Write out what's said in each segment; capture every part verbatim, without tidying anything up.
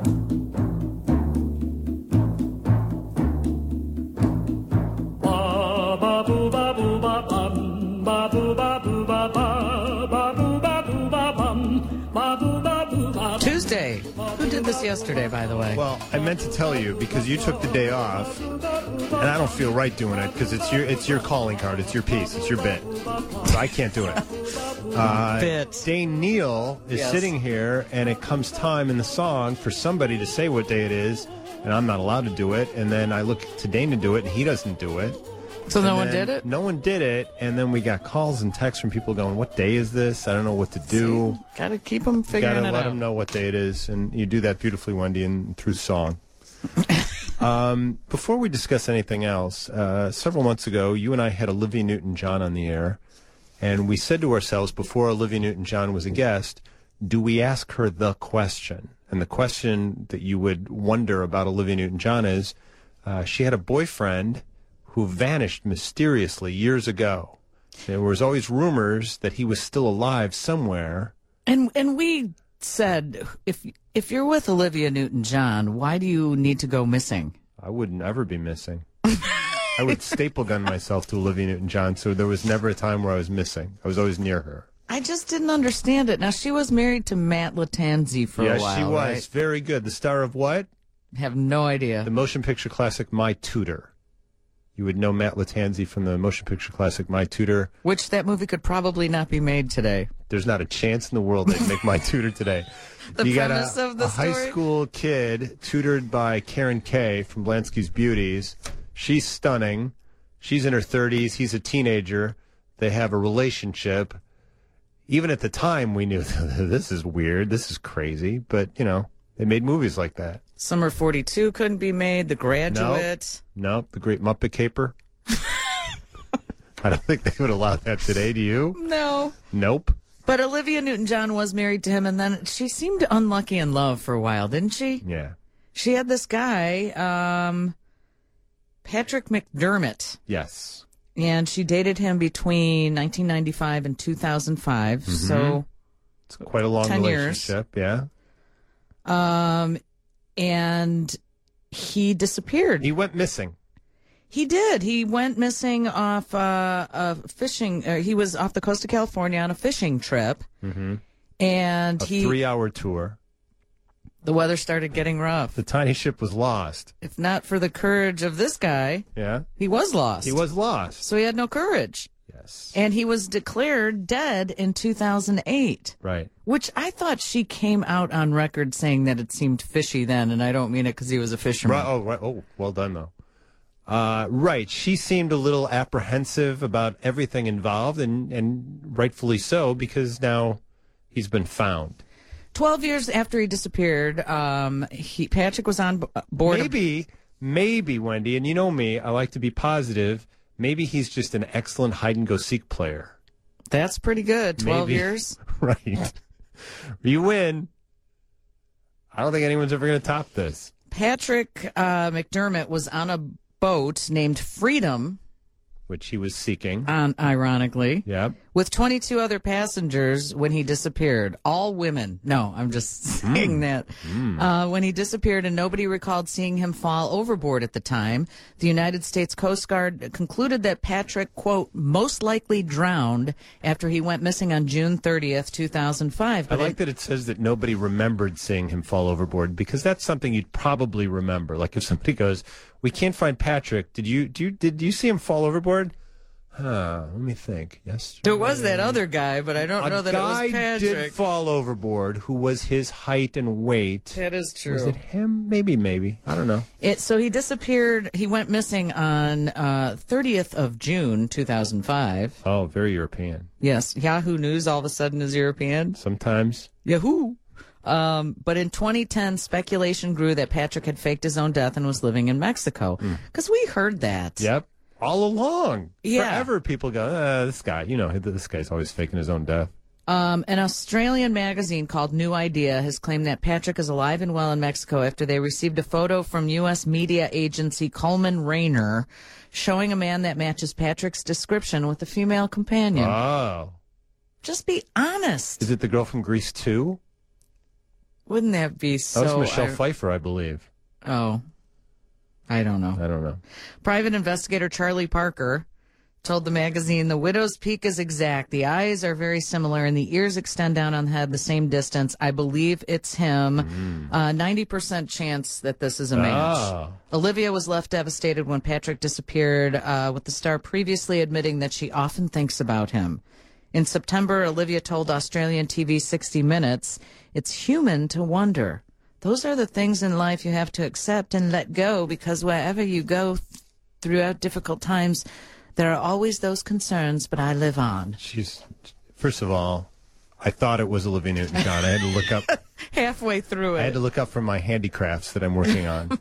Tuesday. Who did this yesterday, by the way? Well, I meant to tell you because you took the day off, and I don't feel right doing it because it's your it's your calling card, it's your piece, it's your bit. So I can't do it. Uh, bit. Dane Neal is Yes. sitting here, and it comes time in the song for somebody to say what day it is, and I'm not allowed to do it. And then I look to Dane to do it, and he doesn't do it. So no And one then did it? No one did it, and then we got calls and texts from people going, "What day is this? I don't know what to do." Got to keep them figuring Gotta it let out. them know what day it is, and you do that beautifully, Wendy, and through song. um, before we discuss anything else, uh, several months ago, you and I had Olivia Newton-John on the air, and we said to ourselves before Olivia Newton-John was a guest, do we ask her the question? And the question that you would wonder about Olivia Newton-John is, uh, she had a boyfriend who vanished mysteriously years ago. There was always rumors that he was still alive somewhere. And and we said, if if you're with Olivia Newton-John, why do you need to go missing? I wouldn't ever be missing. I would staple gun myself to Olivia Newton-John, so there was never a time where I was missing. I was always near her. I just didn't understand it. Now, she was married to Matt Lattanzi for yes, a while, she was. right? Very good. The star of what? Have no idea. The motion picture classic My Tutor. You would know Matt Lattanzi from the motion picture classic My Tutor. Which that movie could probably not be made today. There's not a chance in the world they'd make My Tutor today. The you got premise a, of the a high story? school kid tutored by Karen Kay from Blansky's Beauties. She's stunning. She's in her thirties. He's a teenager. They have a relationship. Even at the time, we knew this is weird. This is crazy. But, you know, they made movies like that. Summer forty-two couldn't be made. The Graduate. Nope. The Great Muppet Caper. I don't think they would allow that today. Do you? No. Nope. But Olivia Newton-John was married to him, and then she seemed unlucky in love for a while, didn't she? Yeah. She had this guy, um, Patrick McDermott, Yes. and she dated him between nineteen ninety-five and two thousand five. Mm-hmm. So, It's quite a long ten years. relationship. Yeah. um, and he disappeared. He went missing. He did. He went missing off uh, a fishing. Uh, he was off the coast of California on a fishing trip, Mm-hmm. and A he three-hour tour. the weather started getting rough. The tiny ship was lost. If not for the courage of this guy, Yeah. he was lost. He was lost. So he had no courage. Yes. And he was declared dead in two thousand eight, Right. which I thought she came out on record saying that it seemed fishy then, and I don't mean it because he was a fisherman. Right. Oh, right. Oh, well done, though. Uh, right. She seemed a little apprehensive about everything involved, and, and rightfully so, because now he's been found. Twelve years after he disappeared, um, he, Patrick was on b- board. Maybe, maybe, Wendy, and you know me, I like to be positive. Maybe he's just an excellent hide-and-go-seek player. That's pretty good. Twelve Maybe. years. Right. You win. I don't think anyone's ever going to top this. Patrick uh, McDermott was on a boat named Freedom, Which he was seeking. on ironically, Yep. with twenty-two other passengers when he disappeared. All women. No, I'm just saying that. Uh, when he disappeared and nobody recalled seeing him fall overboard at the time, the United States Coast Guard concluded that Patrick, quote, most likely drowned after he went missing on June thirtieth, two thousand five. I But like it- that it says that nobody remembered seeing him fall overboard, because that's something you'd probably remember. Like if somebody goes, "We can't find Patrick. Did you do you, did you see him fall overboard?" Huh, let me think. Yes. there was that other guy, but I don't A know that guy it was Patrick. did fall overboard who was his height and weight. That is true. Was it him? Maybe, maybe. I don't know. It, so he disappeared. He went missing on uh, thirtieth of June, two thousand five. Oh, very European. Yes, Yahoo News all of a sudden is European. Sometimes. Yahoo! Um, but in twenty ten, speculation grew that Patrick had faked his own death and was living in Mexico. Because we heard that. Yep. All along. Yeah. Forever people go, uh, this guy, you know, this guy's always faking his own death. Um, an Australian magazine called New Idea has claimed that Patrick is alive and well in Mexico after they received a photo from U S media agency Coleman Rayner showing a man that matches Patrick's description with a female companion. Oh. Just be honest. Is it the girl from Grease two? Wouldn't that be so... That was Michelle I, Pfeiffer, I believe. Oh, I don't know. I don't know. Private investigator Charlie Parker told the magazine the widow's peak is exact. The eyes are very similar and the ears extend down on the head the same distance. I believe it's him. Mm. Uh, ninety percent chance that this is a match. Oh. Olivia was left devastated when Patrick disappeared, uh, with the star previously admitting that she often thinks about him. In September, Olivia told Australian T V sixty minutes, "It's human to wonder. Those are the things in life you have to accept and let go, because wherever you go th- throughout difficult times, there are always those concerns, but I live on." She's, first of all, I thought it was Olivia Newton-John. I had to look up. Halfway through it. I had to look up from my handicrafts that I'm working on.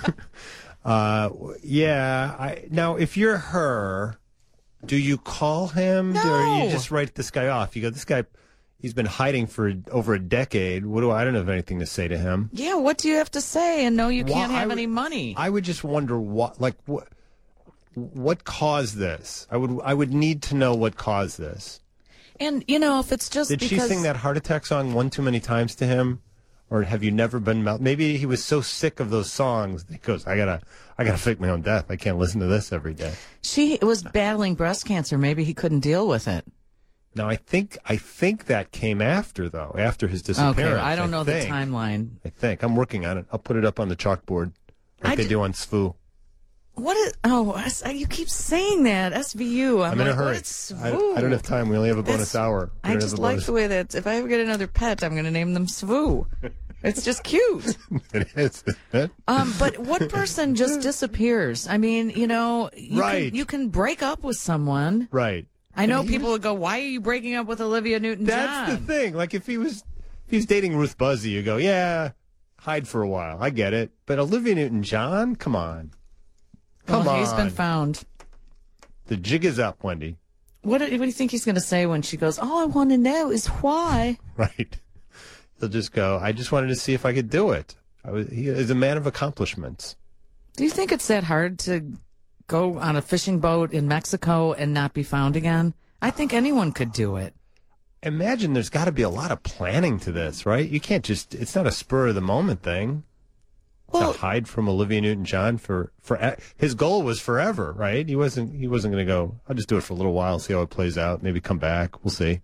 uh, yeah. I, now, if you're her, do you call him? No. Or you just write this guy off? You go, this guy, he's been hiding for over a decade. What do I, I don't have anything to say to him. Yeah, what do you have to say? And no, you Why- can't have I would- any money. I would just wonder what, like, what, what caused this? I would, I would need to know what caused this. And, you know, if it's just Did because... she sing that Heart Attack song one too many times to him? Or have you never been... Mel- Maybe he was so sick of those songs that he goes, I gotta, I gotta fake my own death. I can't listen to this every day. She was battling breast cancer. Maybe he couldn't deal with it. Now, I think I think that came after, though, after his disappearance. Okay, I don't know think. the timeline. I think. I'm working on it. I'll put it up on the chalkboard like I they d- do on S V U. What is... Oh, S- you keep saying that. S V U. I'm, I'm like, in a hurry. What is I, I don't have time. We only have a bonus That's- hour. We I don't just have a like bonus- the way that if I ever get another pet, I'm going to name them Svoo. It's just cute. It is. isn't it? Um, but what person just disappears? I mean, you know, you, Right. can, you can break up with someone. Right. I know And he people would go, "Why are you breaking up with Olivia Newton-John?" That's the thing. Like if he was, if he's dating Ruth Buzzy, you go, yeah, hide for a while. I get it. But Olivia Newton-John, come on, come well, on. he's been found. The jig is up, Wendy. What do, what do you think he's going to say when she goes, "All I want to know is why"? Right. He'll just go, I just wanted to see if I could do it. I was, he is a man of accomplishments. Do you think it's that hard to go on a fishing boat in Mexico and not be found again? I think anyone could do it. Imagine there's got to be a lot of planning to this, right? You can't just, it's not a spur of the moment thing. Well, to hide from Olivia Newton-John for, for, his goal was forever, right? He wasn't, he wasn't going to go, I'll just do it for a little while, see how it plays out, maybe come back. We'll see.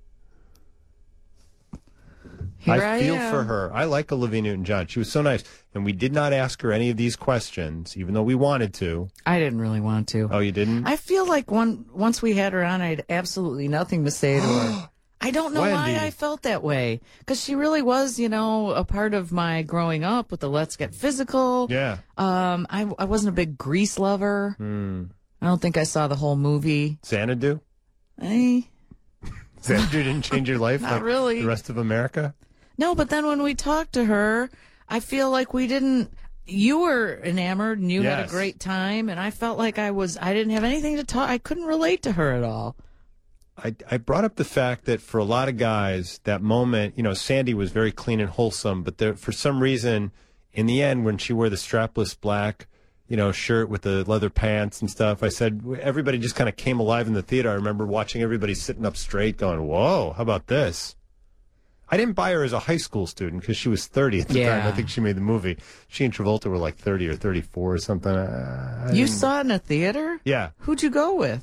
here I I feel am. for her. I like Olivia Newton-John. She was so nice. And we did not ask her any of these questions, even though we wanted to. I didn't really want to. Oh, you didn't? I feel like one once we had her on, I had absolutely nothing to say to her. I don't know Wendy. why I felt that way. Because she really was, you know, a part of my growing up with the Let's Get Physical. Yeah. Um, I, I wasn't a big Grease lover. Hmm. I don't think I saw the whole movie. Xanadu? Eh. Xanadu didn't change your life Not like really. the rest of America? No, but then when we talked to her, I feel like we didn't. You were enamored and you had a Yes. great time, and I felt like I was. I didn't have anything to talk. I couldn't relate to her at all. I, I brought up the fact that for a lot of guys, that moment, you know, Sandy was very clean and wholesome, but there, for some reason, in the end, when she wore the strapless black, you know, shirt with the leather pants and stuff, I said, everybody just kind of came alive in the theater. I remember watching everybody sitting up straight going, whoa, how about this? I didn't buy her as a high school student because she was thirty at the Yeah. time. I think she made the movie. She and Travolta were like thirty or thirty-four or something. I, I You didn't- saw it in a theater? Yeah. Who'd you go with?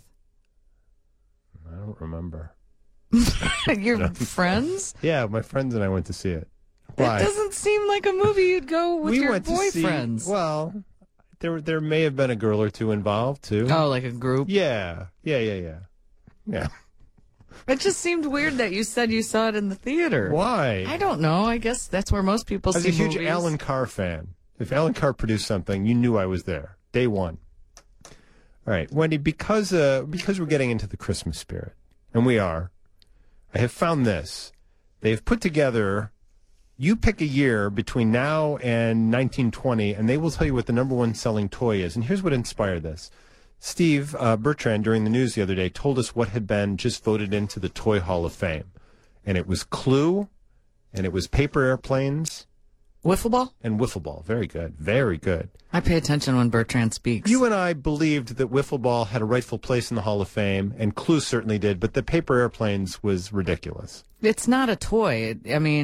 I don't remember. Your friends? Yeah, my friends and I went to see it. That Why? doesn't seem like a movie you'd go with we your went boyfriends. to see. Well, there there may have been a girl or two involved too. Oh, like a group? Yeah, yeah, yeah, yeah, yeah. It just seemed weird that you said you saw it in the theater. Why? I don't know. I guess that's where most people I was see a huge movies. Alan Carr fan. If Alan Carr produced something, you knew I was there day one. All right, Wendy, because uh, because we're getting into the Christmas spirit, and we are, I have found this. They have put together. You pick a year between now and nineteen twenty, and they will tell you what the number one selling toy is. And here's what inspired this. Steve uh, Bertrand, during the news the other day, told us what had been just voted into the Toy Hall of Fame. And it was Clue, and it was paper airplanes, Wiffle ball? and wiffle ball. Very good. Very good. I pay attention when Bertrand speaks. You and I believed that wiffle ball had a rightful place in the Hall of Fame, and Clue certainly did, but the paper airplanes was ridiculous. It's not a toy. It, I mean,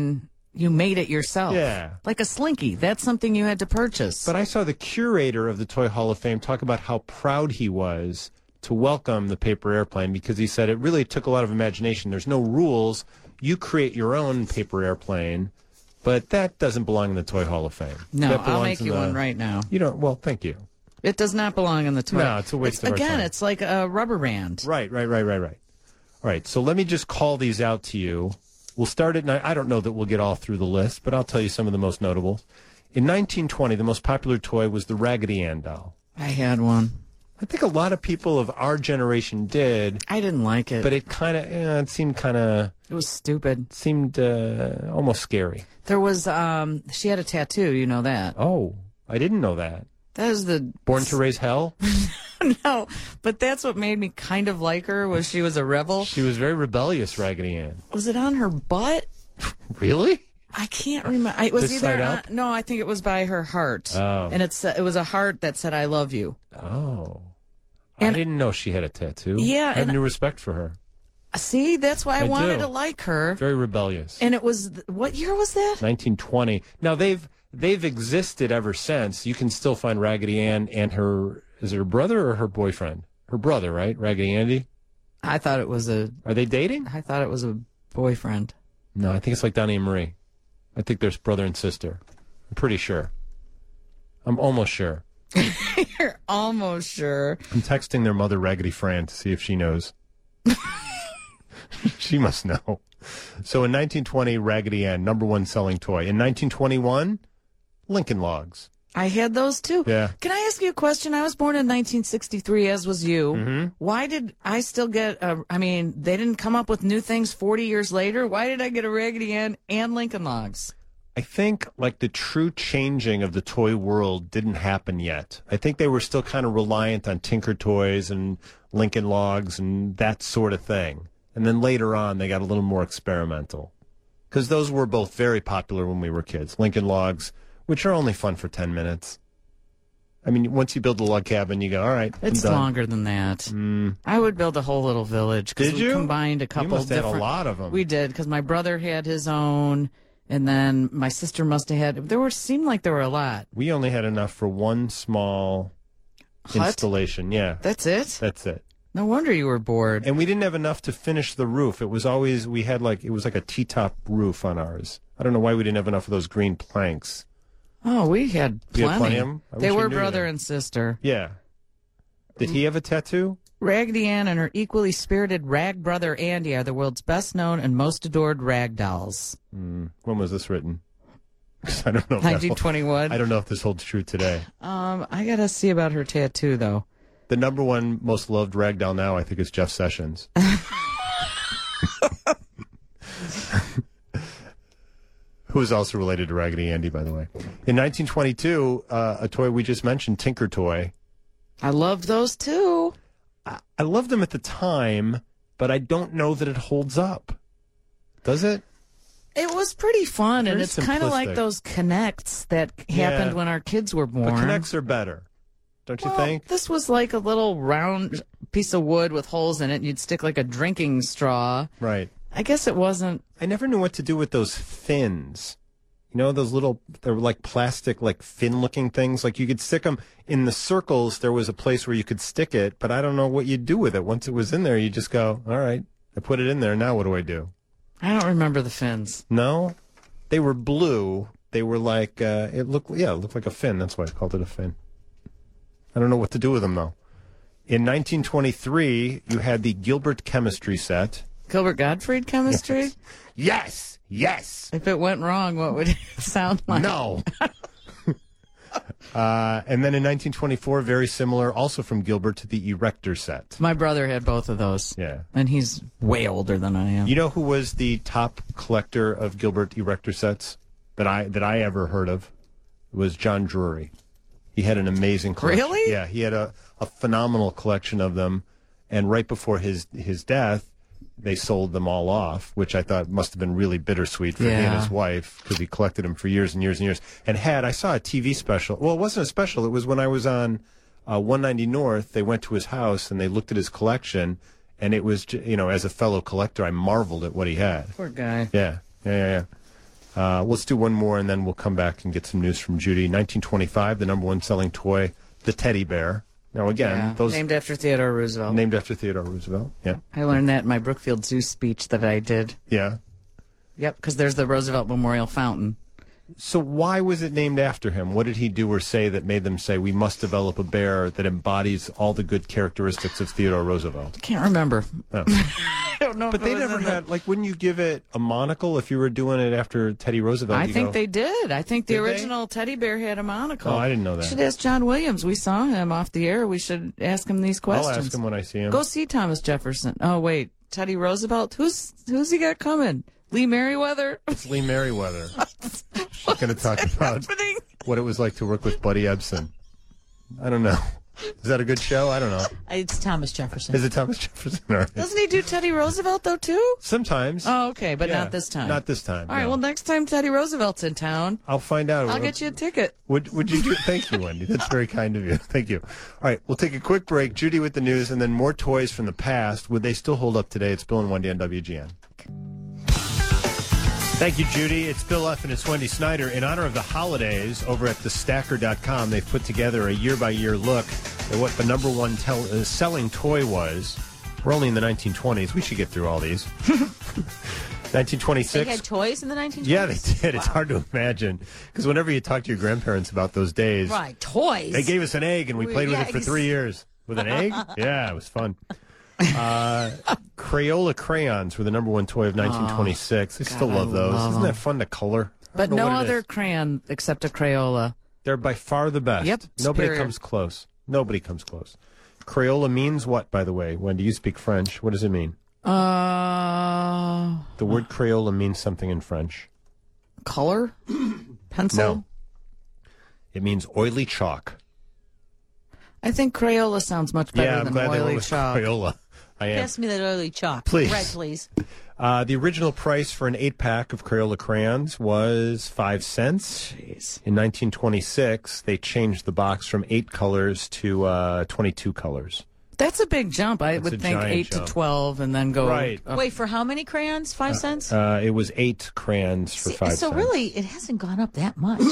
you made it yourself. Yeah. Like a Slinky. That's something you had to purchase. But I saw the curator of the Toy Hall of Fame talk about how proud he was to welcome the paper airplane, because he said it really took a lot of imagination. There's no rules. You create your own paper airplane, but that doesn't belong in the Toy Hall of Fame. No, That I'll belongs make in you the- one right now. You don't. Well, thank you. It does not belong in the toy. No, it's a waste It's- of our Again, time. it's like a rubber band. Right, right, right, right, right. All right, so let me just call these out to you. We'll start at night. I don't know that we'll get all through the list, but I'll tell you some of the most notable. In nineteen twenty, the most popular toy was the Raggedy Ann doll. I had one. I think a lot of people of our generation did, I didn't like it. but it kind of, eh, it seemed kind of, It was stupid. seemed uh, almost scary. There was, um, she had a tattoo, you know that. Oh, I didn't know that. That is the... Born to Raise Hell? No, but that's what made me kind of like her, was she was a rebel. She was very rebellious, Raggedy Ann. Was it on her butt? Really? I can't remember. It was This either side on, up? no, I think it was by her heart. Oh. And it's uh, it was a heart that said "I love you." Oh. And- I didn't know she had a tattoo. Yeah, I have and- new respect for her. See, that's why I, I wanted do. to like her. Very rebellious. And it was what year was that? nineteen twenty. Now they've they've existed ever since. You can still find Raggedy Ann and her, is it her brother or her boyfriend? Her brother, right? Raggedy Andy. I thought it was a. Are they dating? I thought it was a boyfriend. No, I think it's like Donnie and Marie. I think there's brother and sister. I'm pretty sure. I'm almost sure. You're almost sure. I'm texting their mother, Raggedy Fran, to see if she knows. She must know. So in nineteen twenty, Raggedy Ann, number one selling toy. In nineteen twenty-one, Lincoln Logs. I had those too. Yeah. Can I ask you a question? I was born in nineteen sixty-three, as was you. Mm-hmm. Why did I still get a, I mean, they didn't come up with new things forty years later. Why did I get a Raggedy Ann and Lincoln Logs? I think like the true changing of the toy world didn't happen yet. I think they were still kind of reliant on Tinker Toys and Lincoln Logs and that sort of thing. And then later on, they got a little more experimental. Because those were both very popular when we were kids. Lincoln Logs, which are only fun for ten minutes. I mean, once you build a log cabin, you go, all right, I'm It's done. longer than that. Mm. I would build a whole little village. 'cause Did we you? combined a couple You must have had different. a lot of them. We did, because my brother had his own, and then my sister must have had. There were seemed like there were a lot. We only had enough for one small Hut? installation. Yeah, That's it. that's it. No wonder you were bored. And we didn't have enough to finish the roof. It was always, we had like, it was like a T-top roof on ours. I don't know why we didn't have enough of those green planks. Oh, we had You plenty. had plenty of 'em? I They wish I were knew brother that. and sister. Yeah. Did he have a tattoo? Raggedy Ann and her equally spirited rag brother Andy are the world's best known and most adored rag dolls. Mm, when was this written? 'Cause I don't know. if that nineteen holds- twenty-one. I don't know if this holds true today. Um, I gotta see about her tattoo though. The number one most loved rag doll now, I think, is Jeff Sessions. Who is also related to Raggedy Andy, by the way. In nineteen twenty-two, uh, a toy we just mentioned, Tinker Toy. I loved those too. I, I loved them at the time, but I don't know that it holds up. Does it? It was pretty fun, and Very it's kind of like simplistic. those Connects that Yeah. happened when our kids were born. But Connects are better, don't you Well, think? this was like a little round piece of wood with holes in it, and you'd stick like a drinking straw. Right. I guess it wasn't. I never knew what to do with those fins. You know, those little, they were like plastic, like fin-looking things. Like you could stick them in the circles. There was a place where you could stick it, but I don't know what you'd do with it. Once it was in there, you just go, all right, I put it in there. Now what do I do? I don't remember the fins. No, they were blue. They were like, uh, it looked, yeah, it looked like a fin. That's why I called it a fin. I don't know what to do with them, though. In nineteen twenty-three, you had the Gilbert chemistry set. Gilbert Gottfried chemistry? Yes, yes. If it went wrong, what would it sound like? No. uh, and then in nineteen twenty-four, very similar, also from Gilbert, to the Erector set. My brother had both of those. Yeah. And he's way older than I am. You know who was the top collector of Gilbert Erector sets that I that I ever heard of? It was John Drury. He had an amazing collection. Really? Yeah, he had a, a phenomenal collection of them. And right before his, his death, they sold them all off, which I thought must have been really bittersweet for he and Yeah. his wife, because he collected them for years and years and years. And had, I saw a T V special. Well, it wasn't a special. It was when I was on uh, one ninety North. They went to his house and they looked at his collection. And it was, ju- you know, as a fellow collector, I marveled at what he had. Poor guy. Yeah, yeah, yeah, yeah. Uh, let's do one more, and then we'll come back and get some news from Judy. nineteen twenty-five, the number one selling toy, the teddy bear. Now, again, Yeah, those named after Theodore Roosevelt. named after Theodore Roosevelt. Yeah, I learned that in my Brookfield Zoo speech that I did. yeah. Yep, because there's the Roosevelt Memorial Fountain. So why was it named after him? What did he do or say that made them say we must develop a bear that embodies all the good characteristics of Theodore Roosevelt? Can't remember. Oh. I don't know. But if it they was never in the- had, like, wouldn't you give it a monocle if you were doing it after Teddy Roosevelt? I You think go, they did. I think the Did they? original teddy bear had a monocle. Oh, I didn't know that. We should ask John Williams. We saw him off the air. We should ask him these I'll questions. ask him when I see him. Go see Thomas Jefferson. Oh wait, Teddy Roosevelt. Who's who's he got coming? Lee Merriweather. It's Lee Merriweather. She's going to talk about Happening? what it was like to work with Buddy Ebsen. I don't know. Is that a good show? I don't know. It's Thomas Jefferson. Is it Thomas Jefferson? All right. Doesn't he do Teddy Roosevelt though too? Sometimes. Oh, okay, but Yeah. not this time. Not this time. All right. no. Well, next time Teddy Roosevelt's in town, I'll find out. I'll get you a ticket. Would would you do? Thank you, Wendy. That's very kind of you. Thank you. All right, we'll take a quick break. Judy with the news, and then more toys from the past. Would they still hold up today? It's Bill and Wendy on W G N. Thank you, Judy. It's Bill F. and it's Wendy Snyder. In honor of the holidays, over at the stacker dot com, they've put together a year-by-year look at what the number one tel- uh, selling toy was. We're only in the nineteen twenties. We should get through all these. nineteen twenty-six. They had toys in the nineteen twenties? Yeah, they did. It's hard to imagine. Because whenever you talk to your grandparents about those days, Right, toys. they gave us an egg and we We- played with yeah, it for ex- three years. With an egg? Yeah, it was fun. Uh, Crayola crayons were the number one toy of nineteen twenty-six. I still God, love I those. love Isn't them. that fun to color? I But don't know no what it other is. crayon except a Crayola. They're by far the best. Yep, Nobody superior. comes close. Nobody comes close. Crayola means what, by the way? Wendy, you speak French. What does it mean? Uh, The word Crayola means something in French. color, pencil. No. It means oily chalk. I think Crayola sounds much better yeah, I'm than glad they went oily with chalk. Crayola. I am. Pass me that oily chalk. Please. Red, please. Uh, the original price for an eight-pack of Crayola crayons was five cents. Jeez. In nineteen twenty-six, they changed the box from eight colors to uh, twenty-two colors. That's a big jump. I That's a would think giant eight jump. to twelve, and then go Right. up. Wait, for how many crayons? Five cents? Uh, it was eight crayons for See, five so cents. really, it hasn't gone up that much.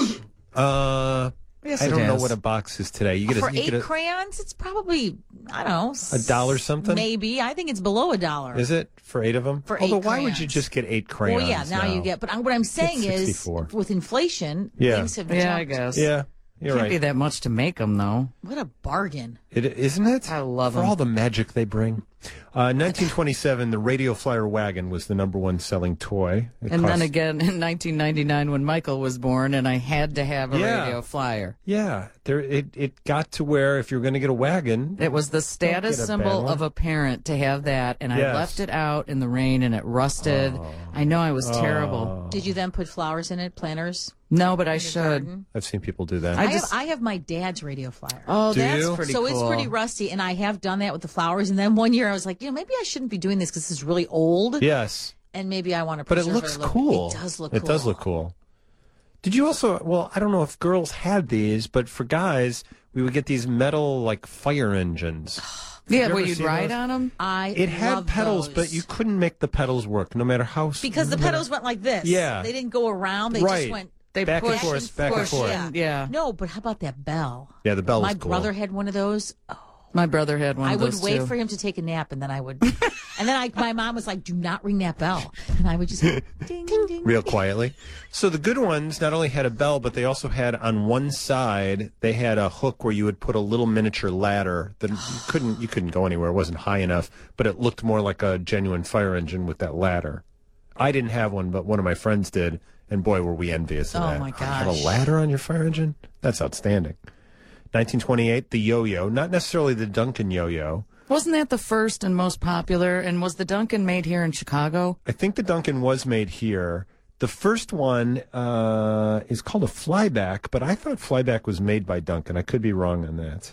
Uh, Yes, I it don't know has. what a box is today. You get a, For you eight get a crayons, it's probably, I don't know. A dollar something? Maybe. I think it's below a dollar. Is it for eight of them? For Although, eight why would you crayons. just get eight crayons? Well, yeah, now, you get, but I- what I'm saying is, sixty-four. with inflation, Yeah. things have Yeah, jumped. I guess. Yeah, you're Can't right. be that much to make them, though. What a bargain. It, isn't it? I love For 'em. all the magic they bring. Uh, nineteen twenty-seven, the Radio Flyer wagon was the number one selling toy. It And then cost- again in nineteen ninety-nine when Michael was born, and I had to have a Yeah. radio flyer. Yeah, there it, it got to where if you're going to get a wagon, It was the status get a symbol bad one. of a parent to have that, and Yes. I left it out in the rain, and it rusted. I know I was terrible. Did you then put flowers in it, planters? No, but I in your should. garden? I've seen people do that. I, I just- have I have my dad's radio flyer. Oh, Do that's you? pretty so cool. it's pretty rusty, and I have done that with the flowers. And then one year I was like, you know, maybe I shouldn't be doing this because this is really old, yes, and maybe I want to. but it preserve looks a little- cool. It does look. It cool. does look cool. Did you also? Well, I don't know if girls had these, but for guys, we would get these metal like fire engines. Yeah, you where ever you'd seen ride those? on them. I It had love pedals, those. but you couldn't make the pedals work, no matter how. s- because the no matter- pedals went like this. Yeah. they didn't go around. They Right. just went. They back and push forth, back and push, forth. Yeah. Yeah. No, but how about that bell? Yeah, the bell My was cool. brother had one of those. Oh, My brother had one I of would those wait too. for him to take a nap, and then I would. and then I, my mom was like, "Do not ring that bell," and I would just ding ding ding. real quietly. So the good ones not only had a bell, but they also had on one side they had a hook where you would put a little miniature ladder that you couldn't you couldn't go anywhere. It wasn't high enough, but it looked more like a genuine fire engine with that ladder. I didn't have one, but one of my friends did, and boy, were we envious of Oh, that. my You have a gosh. ladder on your fire engine? That's outstanding. nineteen twenty-eight, the yo-yo, not necessarily the Duncan yo-yo. Wasn't that the first and most popular? And was the Duncan made here in Chicago? I think the Duncan was made here. The first one uh, is called a Flyback, but I thought Flyback was made by Duncan. I could be wrong on that.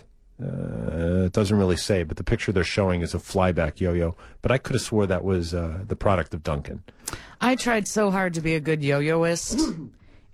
Uh, it doesn't really say, but the picture they're showing is a Flyback yo-yo. But I could have swore that was uh, the product of Duncan. I tried so hard to be a good yo-yoist,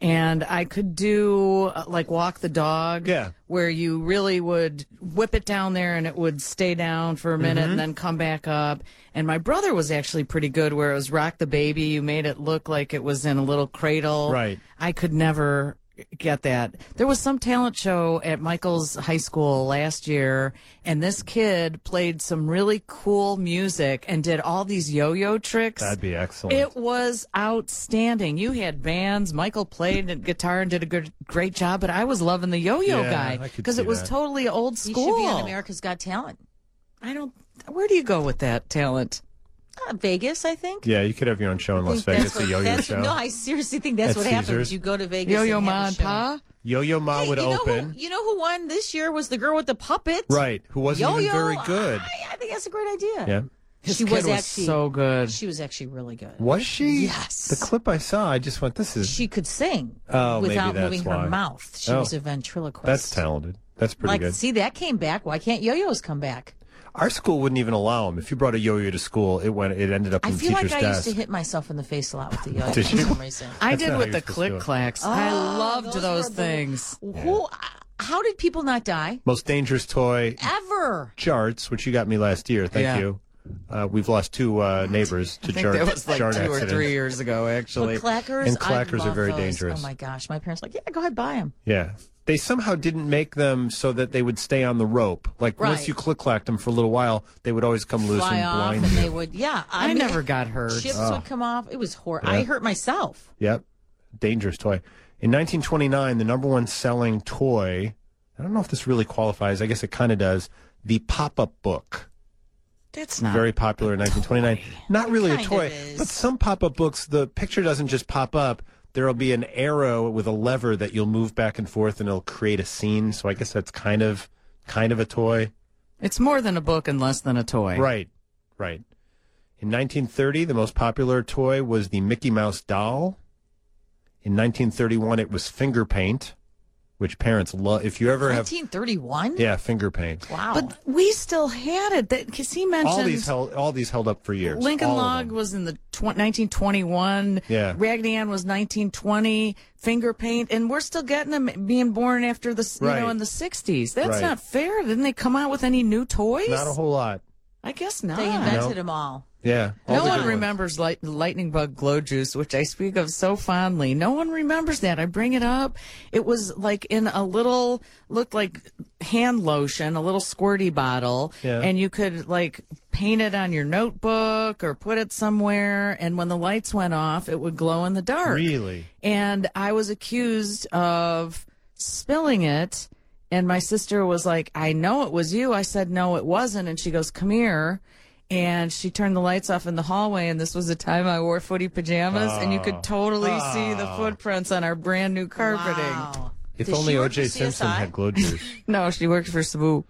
And I could do uh, like walk the dog, Yeah. where you really would whip it down there and it would stay down for a minute Mm-hmm. and then come back up. And my brother was actually pretty good, where it was rock the baby. You made it look like it was in a little cradle. Right. I could never get that. There was some talent show at Michael's high school last year, and this kid played some really cool music and did all these yo-yo tricks. That'd be excellent. It was outstanding. You had bands. Michael played the guitar and did a good, great job, but I was loving the yo-yo Yeah, I guy could because see it was that. totally old You school. should be on America's Got Talent. I don't. Where do you go with that talent? Uh, Vegas, I think. yeah, you could have your own show in I Las think Vegas, that's a what- yo-yo that's- show. No, I seriously think that's At what happens. Caesars? You go to Vegas. Yo-yo and Ma have a and show. Pa? Yo-Yo Ma Hey, would you know open. Who, you know who won this year was the girl with the puppet. Right, who wasn't Yo-yo. even very good. I, I think that's a great idea. Yeah. His She kid was was actually so good. She was actually really good. Was she? Yes. The clip I saw, I just went, this is, She could sing Oh, maybe without that's moving why. her mouth. She Oh. was a ventriloquist. that's talented. That's pretty Like, good. see, that came back. Why can't yo-yos come back? Our school wouldn't even allow them. If you brought a yo-yo to school, it went. It ended up I in the feel like teacher's I desk. used to hit myself in the face a lot with the yo-yo Did for you? some reason. I That's did not with how the you're supposed to do it. click clacks. I Oh, loved those those, were the- things. Who? How did people not die? Most dangerous toy, Ever. Jarts, which you got me last year. Thank Yeah. you. Uh, we've lost two uh, neighbors to I think Jart, that was like Jart two or accidents. three years ago, actually. But clackers, And I clackers are love very those. dangerous. Oh my gosh, my parents were like, yeah, go ahead, buy them. Yeah. They somehow didn't make them so that they would stay on the rope. Like once Right. you click-clacked them for a little while, they would always come loose Fly and off, blind and you. they would. Yeah, I mean, never got hurt. Chips Oh. would come off. It was horrible. Yeah. I hurt myself. Yep. Dangerous toy. In nineteen twenty-nine, the number one selling toy, I don't know if this really qualifies. I guess it kind of does. The pop-up book. That's not Very popular in nineteen twenty-nine. Not really a kind toy, of is. but some pop-up books, the picture doesn't just pop up. There'll be an arrow with a lever that you'll move back and forth, and it'll create a scene. So I guess that's kind of, kind of a toy. It's more than a book and less than a toy. Right, right. In nineteen thirty, the most popular toy was the Mickey Mouse doll. In nineteen thirty-one, it was finger paint, which parents love. If you ever have, nineteen thirty-one. yeah, finger paint. Wow. But we still had it. Because he mentioned All these held, all these held up for years. Lincoln All of Log them. was in the tw- nineteen twenty-one. Yeah. Raggedy Ann was nineteen twenty. Finger paint, and we're still getting them being born after the you Right. know in the sixties. That's Right. not fair. Didn't they come out with any new toys? Not a whole lot. I guess not. they invented No. them all. Yeah. all No the one good ones. remembers light, lightning bug glow juice, which I speak of so fondly. No one remembers that. I bring it up. It was like in a little, looked like hand lotion, a little squirty bottle, Yeah. and you could like paint it on your notebook or put it somewhere. And when the lights went off, it would glow in the dark. Really? And I was accused of spilling it. And my sister was like, I know it was you. I said, no, it wasn't. And she goes, come here. And she turned the lights off in the hallway. And this was the time I wore footy pajamas. And you Oh. could totally see the footprints on our brand new carpeting. Wow. If Does only she O work J for Simpson C S I? had glow juice. No, she works for Sabu.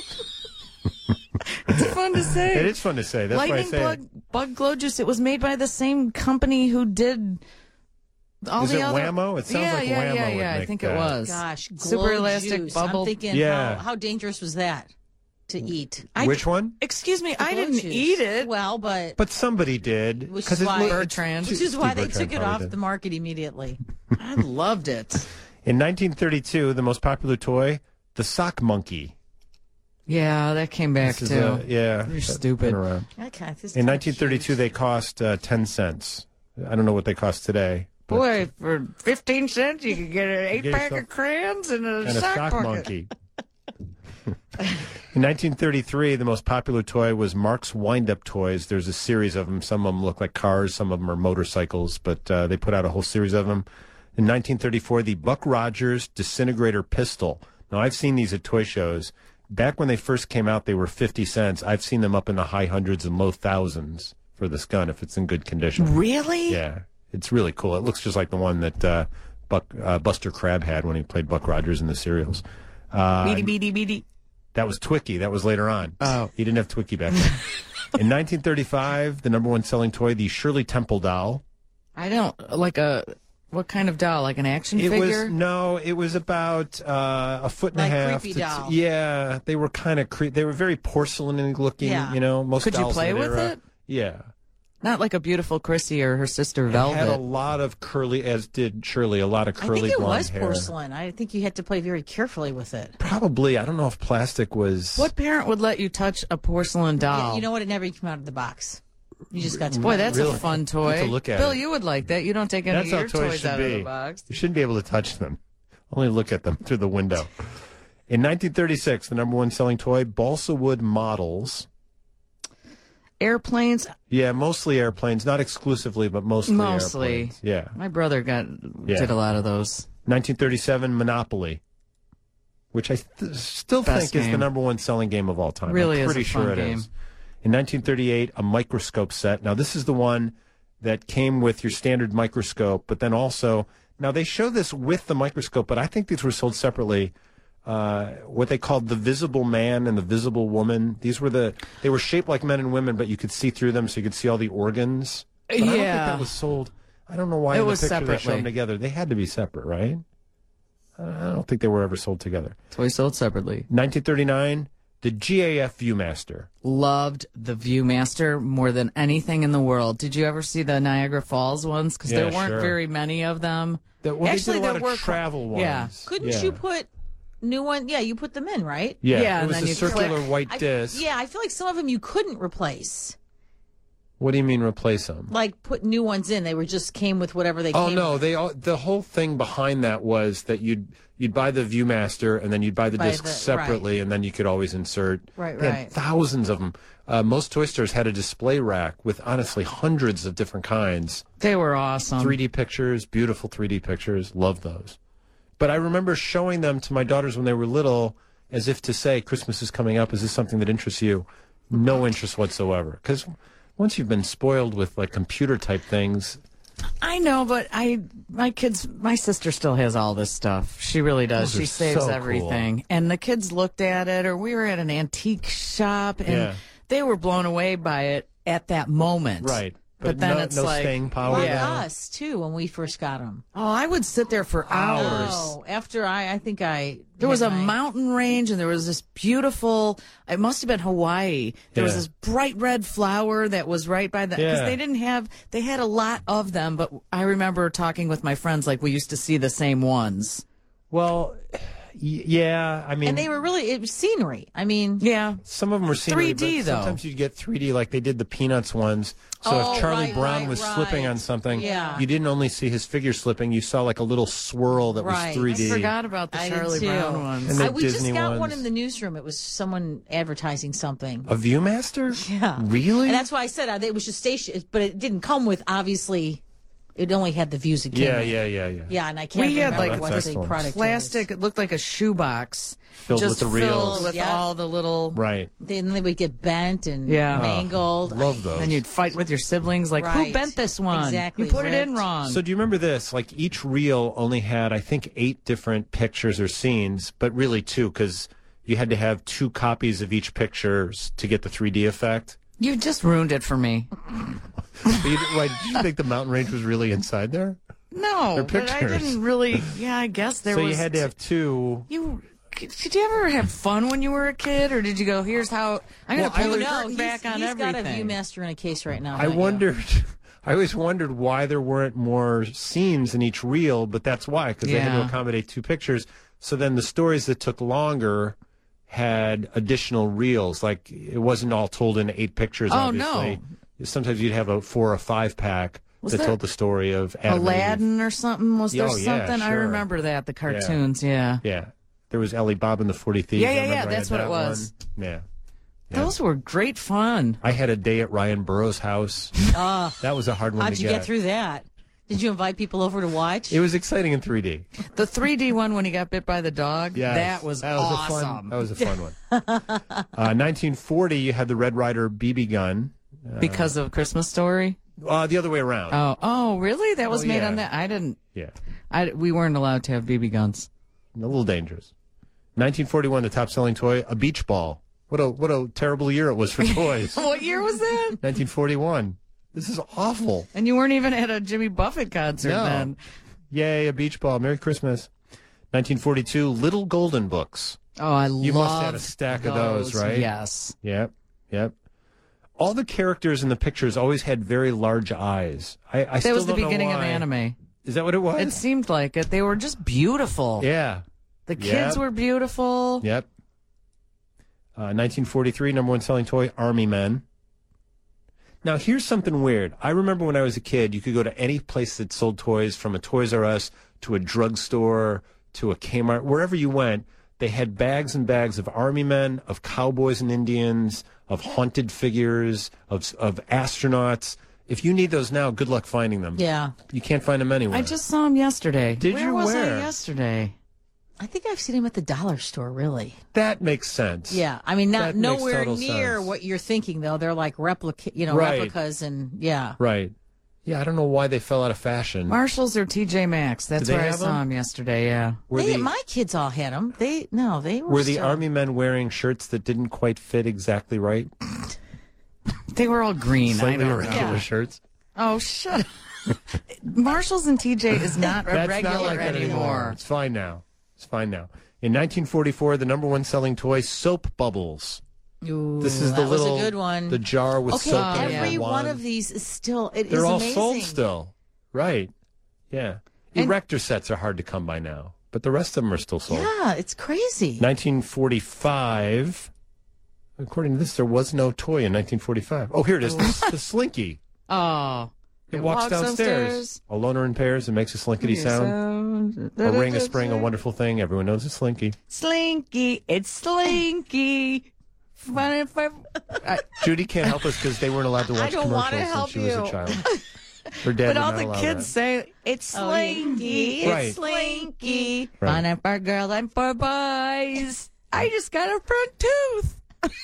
It's fun to say. It is fun to say. That's Lightning why I say bug, bug glow juice. It was made by the same company who did all Is the it other. Whammo? It sounds yeah, like yeah, Whammo yeah, would yeah. I make think that. it was. Gosh, glow super elastic juice. bubble. I'm thinking, Yeah. how, how dangerous was that to eat? I- Which one? Excuse me, I Glow didn't juice. eat it. Well, but But somebody did. Which 'cause is it why- looked- Bertrand. which is why Steve they Bertrand took it probably off did. the market immediately. I loved it. In nineteen thirty-two, the most popular toy, the sock monkey. Yeah, that came back This is too. a- yeah. You're that's stupid. been around. Okay, this In is nineteen thirty-two, huge. they cost uh, ten cents. I don't know what they cost today. but- Boy, for fifteen cents, you could get an eight get pack yourself- of crayons and a and a sock, sock bucket. monkey. In nineteen thirty-three, the most popular toy was Mark's Wind-Up Toys. There's a series of them. Some of them look like cars, some of them are motorcycles, but uh, they put out a whole series of them. In nineteen thirty-four, the Buck Rogers Disintegrator Pistol. Now, I've seen these at toy shows. Back when they first came out, they were fifty cents. I've seen them up in the high hundreds and low thousands for this gun if it's in good condition. Really? Yeah, it's really cool. It looks just like the one that uh, Buck uh, Buster Crabbe had when he played Buck Rogers in the serials. Uh, Beady, beady, beady. that was Twicky. That was later on. Oh. He didn't have Twicky back then. In nineteen thirty-five, the number one selling toy, the Shirley Temple doll. I don't like a what kind of doll? Like an action It figure? was no, it was about uh, a foot and Like a half. creepy to- doll. Yeah, they were kind of cre- They were very porcelain looking. Yeah. You know, most Could you dolls play of that with era. it? Yeah. Not like a beautiful Chrissy or her sister It Velvet. had a lot of curly, as did Shirley, a lot of I curly think it blonde was hair. porcelain. I think you had to play very carefully with it. Probably. I don't know if plastic was. What parent would let you touch a porcelain doll? Yeah, you know what? It never came out of the box. You just got to Boy, that's Really? a fun You toy. have to look at Bill, it. you would like that. You don't take any That's of how your toys toys should out be. of the box. You shouldn't be able to touch them. Only look at them through the window. In nineteen thirty-six, the number one selling toy, balsa wood models. Airplanes, Yeah, mostly airplanes, not exclusively, but mostly, mostly. airplanes. Yeah. My brother got Yeah. did a lot of those. nineteen thirty-seven, Monopoly, which I th- still Best think is the game. number one selling game of all time. Really I'm is pretty a fun sure it game. is. In nineteen thirty-eight, a microscope set. Now, this is the one that came with your standard microscope, but then also, now they show this with the microscope, but I think these were sold separately. Uh, what they called the visible man and the visible woman. These were the, they were shaped like men and women, but you could see through them, so you could see all the organs. But I don't think Yeah. that was sold. I don't know why It in the was picture they show separately. them together. They had to be separate, right? I don't think they were ever sold together. Toys sold separately. nineteen thirty-nine, the G A F Viewmaster. Loved the Viewmaster more than anything in the world. Did you ever see the Niagara Falls ones? Because Yeah, there weren't sure. very many of them. The, well, Actually, they did a lot there were of travel ones. yeah. Couldn't Yeah. you put new one? Yeah, you put them in, right? Yeah, Yeah, it and was then a you circular click. white I, disc. yeah, I feel like some of them you couldn't replace. What do you mean replace them? Like put new ones in. They were just came with whatever they Oh came no, with. they all, the whole thing behind that was that you'd you'd buy the Viewmaster and then you'd buy the Buy discs the- separately, and then you could always insert. Right, They had right. thousands of them. Uh, most toy stores had a display rack with honestly hundreds of different kinds. They were awesome. three D pictures, beautiful three D pictures. Love those. But I remember showing them to my daughters when they were little, as if to say, "Christmas is coming up. Is this something that interests you?" No interest whatsoever. Because once you've been spoiled with like computer type things, I know, but I, my kids, my sister still has all this stuff. She really does. Those are She saves so everything. And the kids looked at it, or we were at an antique shop, and Yeah. they were blown away by it at that moment. right? But, then no, it's no like, staying power. Like Yeah. us too when we first got them. oh, I would sit there for hours. Oh, after I, I think I. There was a had my- mountain range, and there was this beautiful. It must have been Hawaii. There was Yeah. this bright red flower that was right by the. Because Yeah. they didn't have. They had a lot of them, but I remember talking with my friends, like we used to see the same ones. Well, y- yeah. I mean, And they were really it was scenery. I mean, Yeah, some of them were scenery, three D but though. sometimes you get three D, like they did the Peanuts ones. So Oh, if Charlie right, Brown right, was right. slipping on something, Yeah. you didn't only see his figure slipping; you saw like a little swirl that Right. was three D. I forgot about the I did Charlie too. Brown ones. And the I, we Disney just got one ones. in the newsroom. It was someone advertising something. A Viewmaster? Yeah. Really? And that's why I said uh, it was just station, but it didn't come with obviously. It only had the views it came yeah, with. yeah, yeah, yeah. Yeah, and I can't We had, remember like, what That's the excellent. product Plastic. It looked like a shoebox Filled just with the reels. filled with Yeah. all the little. Right. was. Then they would get bent and Yeah. mangled. Love those. And you'd fight with your siblings, like, who Right. bent this one? Exactly. You put it in Ripped. wrong. So do you remember this? Like each reel only had, I think, eight different pictures or scenes, but really two, because you had to have two copies of each picture to get the three D effect. You just ruined it for me. So you, why, did you think the mountain range was really inside there? No, They're but I pictures. didn't really. Yeah, I guess there so was. you had to have two. You did you ever have fun when you were a kid, or did you go? Here's how I'm Well, going to I pull was- the No, curtain he's, back on he's got a everything. Viewmaster in a case right now. I don't you? wondered. I always wondered why there weren't more scenes in each reel, but that's why, because they had to Yeah. accommodate two pictures. So then the stories that took longer had additional reels. Like it wasn't all told in eight pictures. Oh, no. obviously. Sometimes you'd have a four or five pack Was that there told the story of Adam and Eve. Aladdin or something? Was there Oh, yeah, something? I sure. remember that the cartoons. Yeah. Yeah, there was Ellie Bob and the Forty Thieves. Yeah, I yeah, remember yeah, I had that's what that it was. one. Yeah. Those were great fun. I had a day at Ryan Burroughs' house. Uh, That was a hard one how'd to you get through that? Did you invite people over to watch? It was exciting in three D. The three D one when he got bit by the dog. Yes, that was, that was awesome. A fun, that was a fun one. uh, nineteen forty, you had the Red Ryder B B gun. because of Christmas Story. Uh, the other way around. Oh, oh, really? That was Oh, made yeah. on that. I didn't. yeah, I we weren't allowed to have B B guns. a little dangerous. nineteen forty-one, the top-selling toy, a beach ball. What a what a terrible year it was for toys. What year was that? nineteen forty-one. This is awful. And you weren't even at a Jimmy Buffett concert No. then. Yay, a beach ball. Merry Christmas. nineteen forty-two, Little Golden Books. Oh, I You love must have had a stack of those, right? Yes. Yep, yep. all the characters in the pictures always had very large eyes. I, I That still was the don't know beginning of why. anime. Is that what it was? It seemed like it. They were just beautiful. yeah. The kids Yep. were beautiful. Yep. Uh, nineteen forty-three, number one selling toy, Army Men. Now, here's something weird. I remember when I was a kid, you could go to any place that sold toys, from a Toys R Us to a drugstore to a Kmart, wherever you went, they had bags and bags of Army Men, of cowboys and Indians, of haunted figures, of of astronauts. If you need those now, good luck finding them. Yeah. You can't find them anywhere. I just saw him yesterday. Did Where you? was Where? I yesterday? I think I've seen him at the dollar store, really. That makes sense. Yeah. I mean, not That makes nowhere total near sense. what you're thinking, though. They're like replica, you know, Right. replicas and, yeah. Right. Yeah, I don't know why they fell out of fashion. Marshalls or T J Maxx. That's Did they where I have saw them? him yesterday, yeah. Were They, the, my kids all had them. They, no, they were were the still- Army Men wearing shirts that didn't quite fit exactly right? They were all green. I Slightly don't know. irregular Yeah. shirts? Oh, shut up. Marshalls and T J is not a That's regular not like that anymore. anymore. It's fine now. It's fine now. In nineteen forty-four, the number one selling toy, soap bubbles. Ooh, This is the that little was a good one. the jar with okay, soap in it. every and one wand. of these is still, it They're is all amazing. sold still. Right. Yeah. And- Erector sets are hard to come by now, but the rest of them are still sold. Yeah, it's crazy. nineteen forty-five. According to this, there was no toy in nineteen forty-five. Oh, here it is. the, the Slinky. Oh. It, walks, downstairs. A loner in pairs and makes a slinkety sound. A ring, a spring, a wonderful thing. Everyone knows it's Slinky. Slinky. It's Slinky. Fun for- I- Judy can't help us because they weren't allowed to watch don't wanna commercials when help she was you. a child. Her dad But would all not the allow kids that. say, it's Oh, Slinky. It's Right. Slinky. Right. Fun for girls and for boys. I just got a front tooth.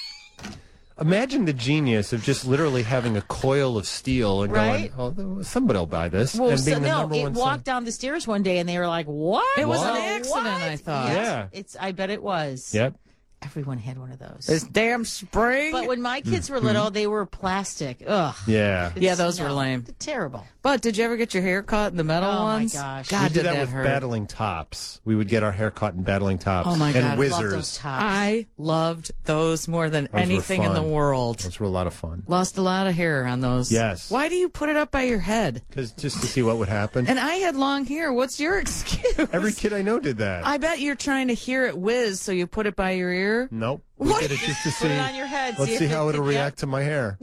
Imagine the genius of just literally having a coil of steel and Right? going, oh, somebody will buy this. Well, and so, being the no, number it one walked down the stairs one day and they were like, what? It was What? an accident, I thought. Yes, Yeah. It's, I bet it was. selling. Yep. Everyone had one of those. This damn spring. But when my kids Mm-hmm. were little, they were plastic. Ugh. Yeah. Yeah, It's- those were no, lame. Terrible. But did you ever get your hair cut in the metal Oh, my ones? gosh. God, we did did that, that with hurt. battling tops. We would get our hair caught in battling tops. Oh, my and God. I Love whizzers. those tops. I loved those more than Those were anything in the fun. world. Those were a lot of fun. Lost a lot of hair on those. Yes. Why do you put it up by your head? Because just to see what would happen. And I had long hair. What's your excuse? Every kid I know did that. I bet you're trying to hear it whiz, so you put it by your ear. Nope. We What? did it just to see. Put it on your head. Let's see see if how it, it'll yeah. react to my hair.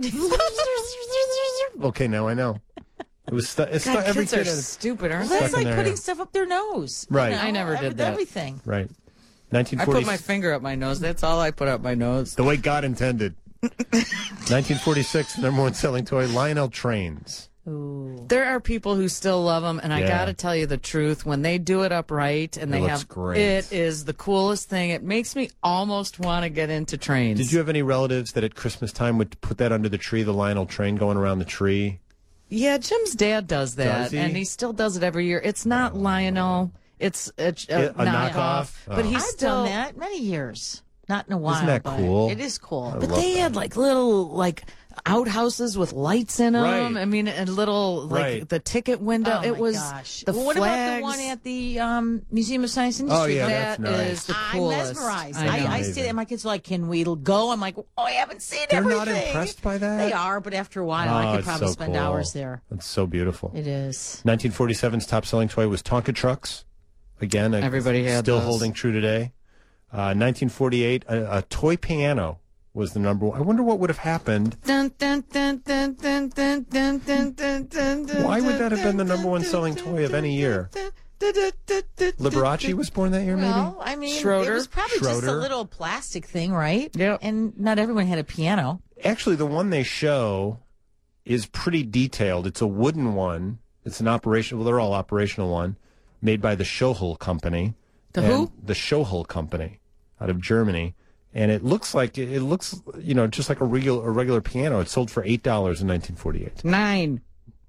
Okay, now I know. It was stu- it's stu- God, every kids kid are had- stupid, aren't Stuck That's they? in like their putting hair. stuff up their nose. you Right. know, I never every- did that. Everything. right. I nineteen forty. put my finger up my nose. That's all I put up my nose. The way God intended. nineteen forty-six, number one selling toy, Lionel Trains. Ooh. There are people who still love them, and I Yeah. got to tell you the truth. When they do it up right, and they looks have great. it is the coolest thing. It makes me almost want to get into trains. Did you have any relatives that at Christmas time would put that under the tree, the Lionel train going around the tree? Yeah, Jim's dad does that, Does he? and he still does it every year. It's not Lionel; it's a, a, A knockoff? but Oh. he's I've still. done that many years. Not in a while. that but cool? It is cool. I But love they that. had like little like outhouses with lights in them. Right. I mean, and little like Right. the ticket window. Oh, it my was gosh. the Well, what flags. about the one at the um, Museum of Science and Industry? Oh, yeah, That that's nice. is the I'm coolest. mesmerized. I I, know. I, stay there. My kids are like, "Can we go?" I'm like, "Oh, I haven't seen They're everything." not impressed by that? They are, but after a while, Oh, I could it's probably so spend cool. hours there. That's so beautiful. It is. nineteen forty-seven's top selling toy was Tonka trucks. Again, a- Everybody had still those. holding true today. Uh, nineteen forty-eight, a, a toy piano was the number one. I wonder what would have happened. Dun, dun, dun, dun, dun, dun, dun, dun, dun, dun, dun, Why would that have been the dun, number one dun, selling dun, toy of any year? dun, dun, dun, dun, dun, Liberace was born that year, maybe? Well, I mean, Schroeder? it was probably just a Schroeder. little plastic thing, right? Yep. And not everyone had a piano. Actually, the one they show is pretty detailed. It's a wooden one. It's an operational, well, they're all operational one, made by the Scholl Company. The And who? The Scholl Company out of Germany. And it looks like, it looks, you know, just like a regular, a regular piano. It sold for eight dollars in nineteen forty-eight. Nine.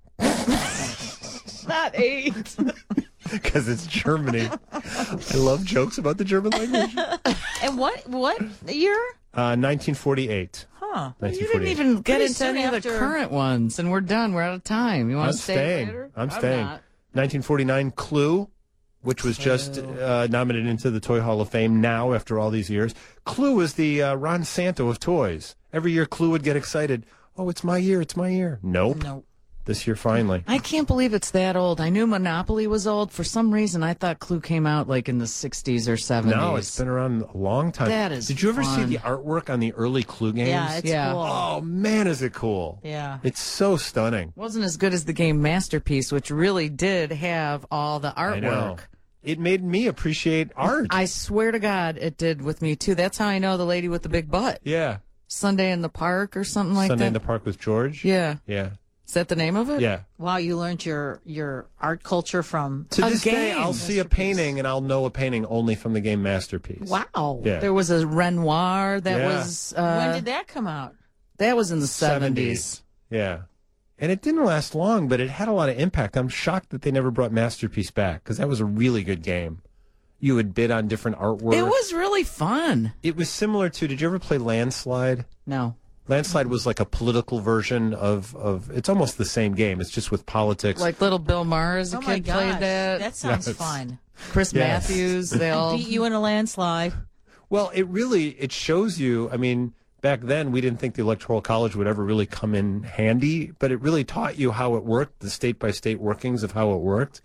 Not eight. Because it's Germany. I love jokes about the German language. And what what year? Uh, nineteen forty-eight. Huh. You didn't nineteen forty-eight. even get Pretty into soon any of the after- current ones, and we're done. We're out of time. You want I'm to stay staying. later? I'm staying. not. nineteen forty-nine, Clue, which was just uh, nominated into the Toy Hall of Fame now after all these years. Clue was the uh, Ron Santo of toys. Every year, Clue would get excited. Oh, it's my year. It's my year. Nope. No. This year, finally. I can't believe it's that old. I knew Monopoly was old. For some reason, I thought Clue came out like in the sixties or seventies. No, it's been around a long time. That is Did you ever fun. see the artwork on the early Clue games? Yeah, it's Yeah. cool. Oh, man, is it cool. Yeah. It's so stunning. Wasn't as good as the game Masterpiece, which really did have all the I know. artwork. It made me appreciate art. I swear to God, it did with me too. That's how I know the lady with the big butt. yeah. Sunday in the Park or something like Sunday that. in the Park with George? Yeah. Yeah. Is that the name of it? Yeah. Wow, you learned your your art culture from To A this day, game. I'll see a painting and I'll know a painting only from the game Masterpiece. Wow. Yeah. There was a Renoir that Yeah. was uh, When did that come out? that was in the seventies. Yeah. And it didn't last long, but it had a lot of impact. I'm shocked that they never brought Masterpiece back because that was a really good game. You would bid on different artwork. It was really fun. It was similar to, did you ever play Landslide? No. Landslide was like a political version of, of it's almost the same game. It's just with politics. Like little Bill Maher as a Oh my kid gosh, played that. that sounds Yes. fun. Chris Yes. Matthews, they all. Beat you in a landslide. Well, it really, it shows you, I mean, back then we didn't think the Electoral College would ever really come in handy, but it really taught you how it worked, the state-by-state workings of how it worked.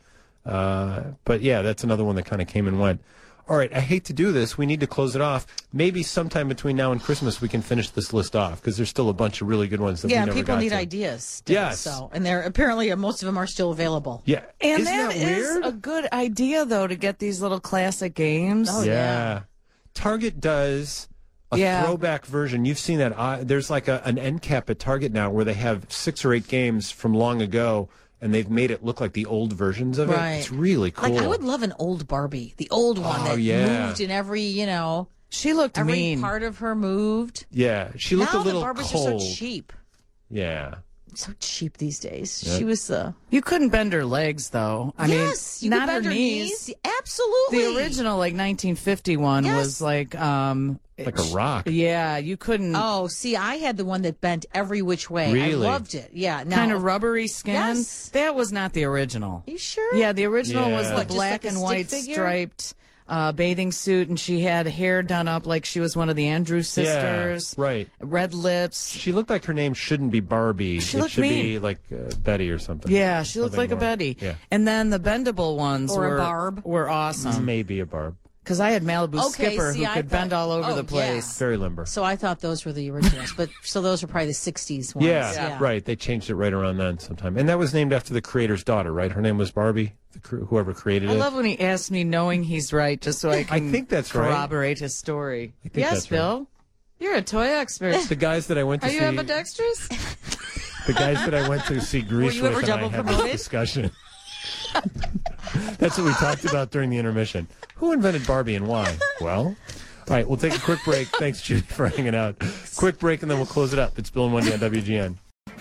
Uh, but yeah, that's another one that kind of came and went. All right, I hate to do this. We need to close it off. Maybe sometime between now and Christmas we can finish this list off because there's still a bunch of really good ones that Yeah, we and never people got need to. ideas. Still, Yes. So, and they're apparently uh, most of them are still available. Yeah. And Isn't that that is weird? a good idea, though, to get these little classic games. Oh, yeah. yeah. Target does a Yeah. throwback version. You've seen that. Uh, there's like a, an end cap at Target now where they have six or eight games from long ago, and they've made it look like the old versions of Right. it. It's really cool. Like I would love an old Barbie, the old one Oh, that yeah. moved in every, you know, She looked every mean. part of her moved. Yeah, she looked now a little the Barbies cold. are so cheap. Yeah. So cheap these days. Yep. She was the You couldn't bend her legs, though. I yes, mean, you not could bend her her knees. knees. Absolutely. The original, like nineteen fifty one, Yes. was like um, Like a rock. Yeah, you couldn't. Oh, see, I had the one that bent every which way. Really? I loved it. Yeah. Now, kind of rubbery skin. Yes. That was not the original. You sure? Yeah, the original was Yeah. the What, just black like a and stick white figure? striped uh, bathing suit, and she had hair done up like she was one of the Andrews sisters. Yeah, right. Red lips. She looked like her name shouldn't be Barbie. She it looked should be mean. like uh, Betty or something. Yeah, she looked Something like a more- Betty. Yeah. And then the bendable ones Or a were Barb. were awesome Maybe a Barb. because I had Malibu Okay, Skipper see, who I could thought- bend all over oh, the place. Very limber. So I thought those were the originals, but so those are probably the sixties ones. Yeah, yeah. right. They changed it right around then sometime. And that was named after the creator's daughter, right? Her name was Barbie, the cr- whoever created I it. love when he asks me, knowing he's right, just so I can think that's right. corroborate his story. think Yes, that's right. Bill, you're a toy expert. the guys that I went to Are see you ambidextrous? the guys that I went to see Grease you with ever and I double had this promoted? discussion. That's what we talked about during the intermission. Who invented Barbie and why? Well, all right, we'll take a quick break. Thanks, Judy, for hanging out. Quick break, and then we'll close it up. It's Bill and Wendy on W G N.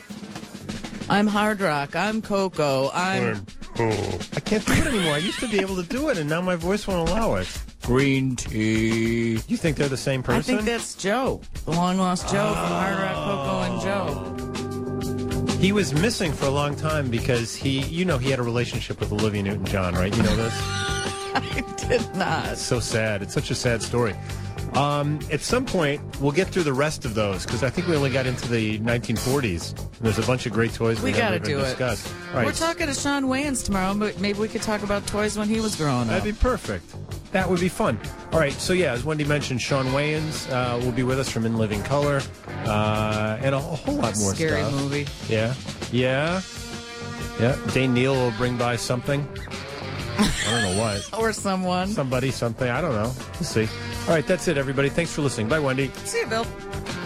I'm Hard Rock. I'm Coco. I'm I can't do it anymore. I used to be able to do it, and now my voice won't allow it. Green Tea. You think they're the same person? I think that's Joe, the long lost Joe from Hard Rock, Coco, and Joe. He was missing for a long time because he, you know, he had a relationship with Olivia Newton-John, right? You know this? I did not. It's so sad. It's such a sad story. Um, at some point, we'll get through the rest of those because I think we only got into the nineteen forties. And there's a bunch of great toys we, We never gotta even do discussed. it. All right. We're talking to Sean Wayans tomorrow, but maybe we could talk about toys when he was growing up. That'd be perfect. That would be fun. All right, so yeah, as Wendy mentioned, Sean Wayans uh, will be with us from In Living Color, uh, and a, a whole lot more Scary stuff. movie. Yeah, yeah, yeah. Dane Neal will bring by something. I don't know what. Or someone. Somebody, something. I don't know. We'll see. All right, that's it, everybody. Thanks for listening. Bye, Wendy. See you, Bill.